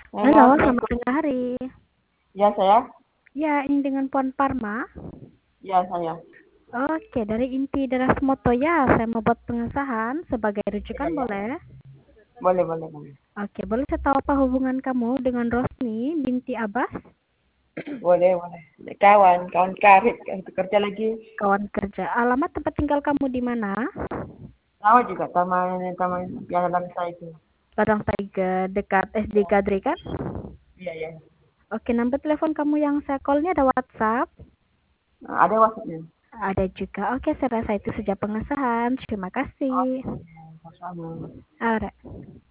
Halo, Halo, selamat Assalamualaikum. tengah hari. Ya, saya. Ya, ini dengan Puan Parma. Ya, saya. Oke, dari inti Darasmoto ya, saya mau buat pengesahan sebagai Ya, rujukan ya. boleh? Boleh, boleh, boleh. Oke, boleh saya tahu apa hubungan kamu dengan Rosni binti Abbas? Boleh, boleh. Kawan, kawan karib, itu kerja lagi. Kawan kerja. Alamat tempat tinggal kamu di mana? Sama juga, taman yang dalam saya itu. Ladang Tiger, dekat SD Ya, Kadri kan? iya, iya. Oke, nomor telepon kamu yang saya call-nya ada WhatsApp? Nah, ada WhatsApp-nya. Ada juga. Oke, saya rasa itu saja pengesahan. Terima kasih. Oke, sama-sama. Alright.